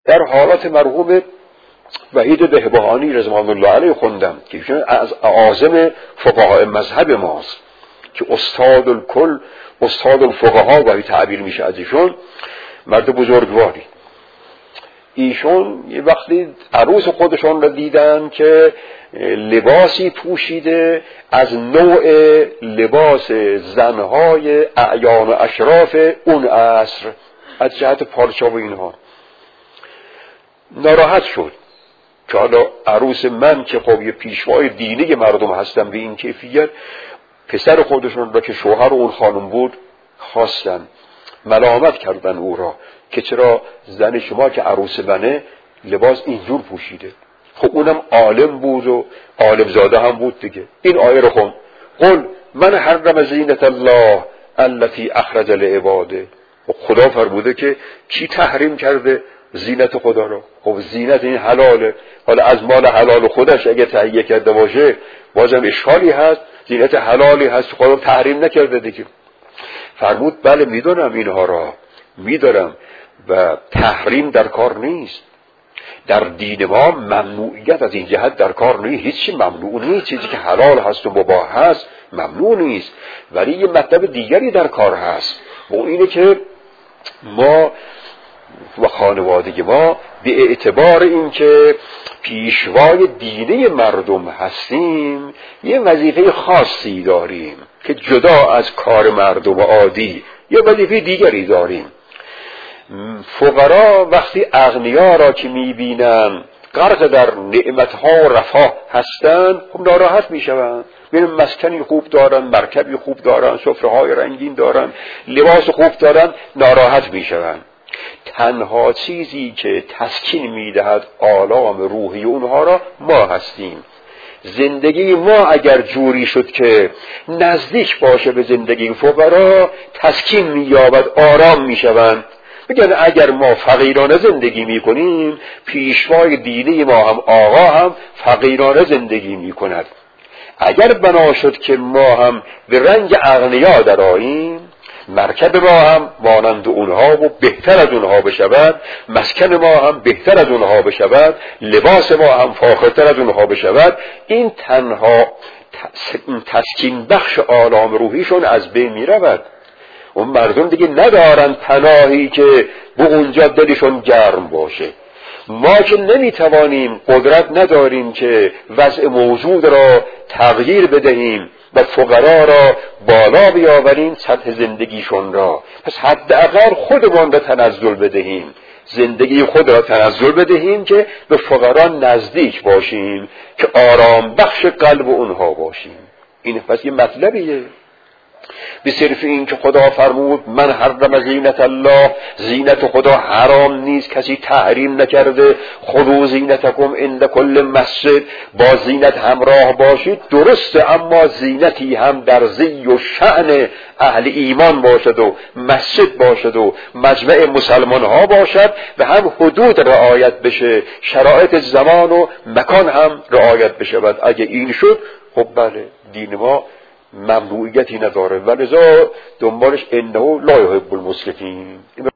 در حالات مرحوم وحید بهبهانی رضوان الله علیه خوندم که ایشون از اعاظم فقهای مذهب ماست که استاد الکل، استاد الفقها وحی تعبیر میشه از ایشون، مرد بزرگواری. ایشون یه وقتی عروس خودشون رو دیدن که لباسی پوشیده از نوع لباس زنهای اعیان و اشراف اون عصر از جهت پارچه و اینها، ناراحت شد که حالا عروس من که خب یه پیشوای دینی مردم هستم به این کیفیت، پسر خودشون را که شوهر اون خانم بود خواستن، ملامت کردن او را که چرا زن شما که عروس منه لباس اینجور پوشیده. خب اونم عالم بود و عالم زاده هم بود دیگه. این آیه رو خون قل من حرم زینت الله التي اخرج لعباده. خدا فرموده که کی تحریم کرده زینت خدا رو؟ خب زینت این حلاله، حالا از مال حلال خودش اگه تهیه کرده باشه بازم اشکالی هست، زینت حلالی هست خدا تحریم نکرده دیگه. فرمود بله میدونم اینها را میدارم و تحریم در کار نیست. در دین ما ممنوعیت از این جهت در کار نیست، هیچی ممنوع نیست، چیزی که حلال هست و مباح هست ممنوع نیست، ولی یه مطلب دیگری در کار هست و اینه که ما و خانواده ما به اعتبار اینکه پیشوای دینی مردم هستیم یه وظیفه خاصی داریم که جدا از کار مردم عادی یه وظیفه دیگری داریم. فقرا وقتی اغنیا را که میبینن غرق در نعمتها و رفاه هستن خب ناراحت میشون. ببین مسکنی خوب دارن، مرکبی خوب دارن، سفره‌های رنگین دارن، لباس خوب دارن، ناراحت میشون. تنها چیزی که تسکین میدهد آلام روحی اونها را ما هستیم. زندگی ما اگر جوری شد که نزدیک باشه به زندگی فقرا تسکین مییابد، آرام میشوند. بگن اگر ما فقیرانه زندگی میکنیم پیشوای دینی ما هم آقا هم فقیرانه زندگی میکند. اگر بنا شد که ما هم به رنگ اغنیا درآییم، مرکب ما هم مانند اونها و بهتر از اونها بشود، مسکن ما هم بهتر از اونها بشود، لباس ما هم فاخرتر از اونها بشود، این تنها تسکین بخش آلام روحیشون از بین می رود. اون مردم دیگه ندارن پناهی که به اونجا دلشون گرم باشه. ما که نمیتوانیم، قدرت نداریم که وضع موجود را تغییر بدهیم و فقرا را بالا بیاوریم سطح زندگیشون را، پس حداقل خودمان را تنزل بدهیم، زندگی خود را تنزل بدهیم که به فقرا نزدیک باشیم، که آرام بخش قلب اونها باشیم. این پس یه مطلبیه. به صرف این که خدا فرمود من حرم زینت الله، زینت خدا حرام نیست، کسی تحریم نکرده. خذوا زینتکم عند کل مسجد، با زینت همراه باشید، درسته، اما زینتی هم در زی و شأن اهل ایمان باشد و مسجد باشد و مجمع مسلمان ها باشد و هم حدود رعایت بشه، شرایط زمان و مکان هم رعایت بشه. اگه این شد خب بله دین ما ممنوعیتی نداره، ولذا دنبالش انه لا یحب المسرفین.